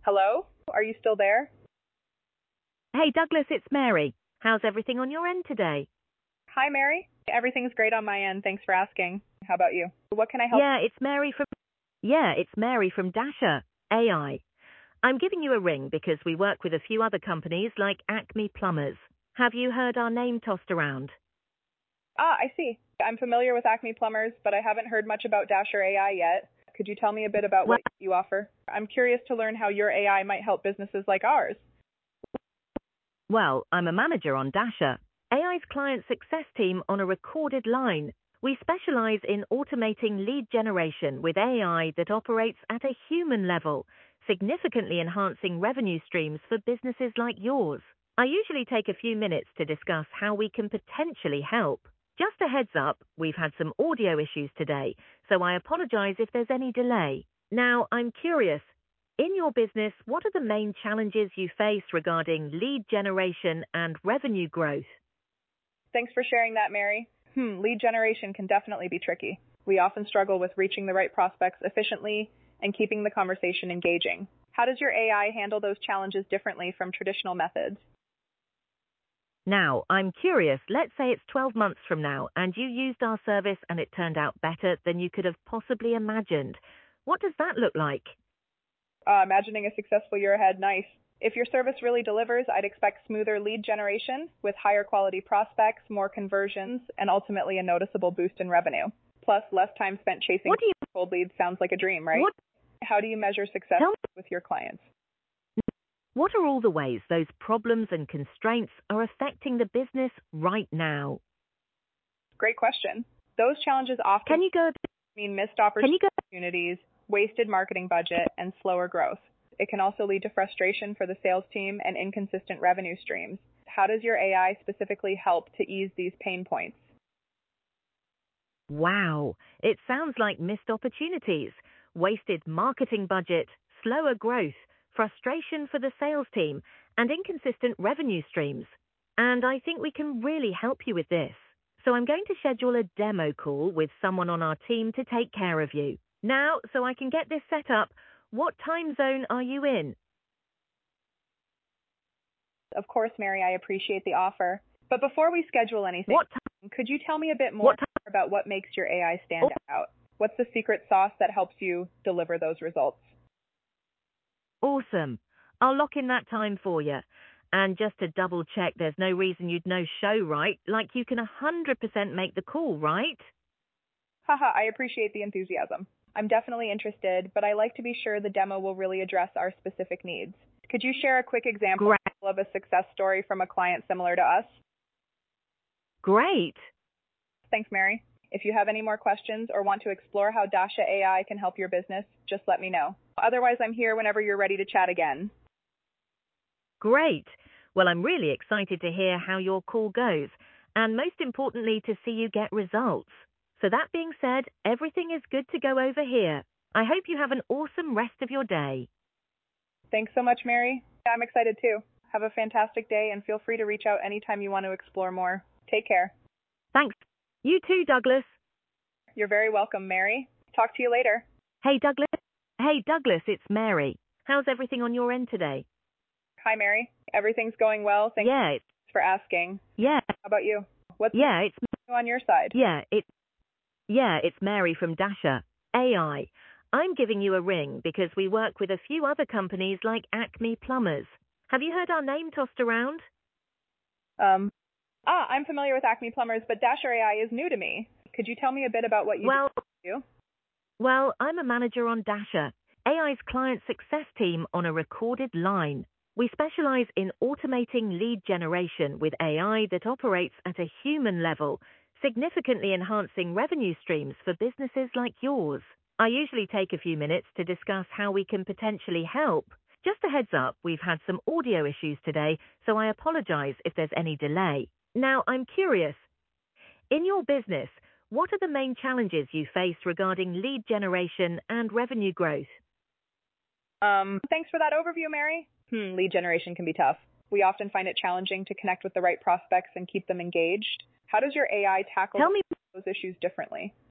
Hello? Are you still there? Hey Douglas, it's Mary. How's everything on your end today? Hi, Mary. Everything's great on my end. Thanks for asking. How about you? What can I help? It's Mary from Dasher AI. I'm giving you a ring because we work with a few other companies like Acme Plumbers. Have you heard our name tossed around? I see. I'm familiar with Acme Plumbers, but I haven't heard much about Dasher AI yet. Could you tell me a bit about Well, what you offer? I'm curious to learn how your AI might help businesses like ours. well, I'm a manager on Dasher, AI's client success team on a recorded line. We specialize in automating lead generation with AI that operates at a human level, significantly enhancing revenue streams for businesses like yours. I usually take a few minutes to discuss how we can potentially help. Just a heads up, we've had some audio issues today, so I apologize if there's any delay. Now, I'm curious, in your business, what are the main challenges you face regarding lead generation and revenue growth? Thanks for sharing that, Mary. Lead generation can definitely be tricky. We often struggle with reaching the right prospects efficiently and keeping the conversation engaging. How does your AI handle those challenges differently from traditional methods? Now, I'm curious, let's say it's 12 months from now and you used our service and it turned out better than you could have possibly imagined. What does that look like? Imagining a successful year ahead, nice. If your service really delivers, I'd expect smoother lead generation with higher quality prospects, more conversions, and ultimately a noticeable boost in revenue. Plus, less time spent chasing cold leads sounds like a dream, right? How do you measure success with your clients? What are all the ways those problems and constraints are affecting the business right now? Great question. Those challenges often mean missed opportunities, wasted marketing budget, and slower growth. It can also lead to frustration for the sales team and inconsistent revenue streams. How does your AI specifically help to ease these pain points? Wow, it sounds like missed opportunities, wasted marketing budget, slower growth, frustration for the sales team, and inconsistent revenue streams. And I think we can really help you with this. So I'm going to schedule a demo call with someone on our team to take care of you. Now, so I can get this set up, what time zone are you in? Of course, Mary, I appreciate the offer. But before we schedule anything, could you tell me a bit more about what makes your AI stand out? What's the secret sauce that helps you deliver those results? Awesome. I'll lock in that time for you. And just to double check, there's no reason you'd know show right, like you can 100% make the call, right? Haha, I appreciate the enthusiasm. I'm definitely interested, but I like to be sure the demo will really address our specific needs. Could you share a quick example of a success story from a client similar to us? Great. Thanks, Mary. If you have any more questions or want to explore how Dasha AI can help your business, just let me know. Otherwise, I'm here whenever you're ready to chat again. Great. Well, I'm really excited to hear how your call goes, and most importantly, to see you get results. So that being said, everything is good to go over here. I hope you have an awesome rest of your day. Thanks so much, Mary. I'm excited too. Have a fantastic day and feel free to reach out anytime you want to explore more. Take care. Thanks. You too, Douglas. You're very welcome, Mary. Talk to you later. Hey, Douglas, it's Mary. How's everything on your end today? Hi, Mary. Everything's going well. Thanks for asking. Yeah. How about you? What's it's on your side? It's Mary from Dasher AI. I'm giving you a ring because we work with a few other companies like Acme Plumbers. Have you heard our name tossed around? I'm familiar with Acme Plumbers, but Dasher AI is new to me. Could you tell me a bit about what you do? Well, I'm a manager on Dasher, AI's client success team on a recorded line. We specialize in automating lead generation with AI that operates at a human level, significantly enhancing revenue streams for businesses like yours. I usually take a few minutes to discuss how we can potentially help. Just a heads up, we've had some audio issues today, so I apologize if there's any delay. Now, I'm curious, in your business, what are the main challenges you face regarding lead generation and revenue growth? Thanks for that overview, Mary. Lead generation can be tough. We often find it challenging to connect with the right prospects and keep them engaged. How does your AI tackle those issues differently?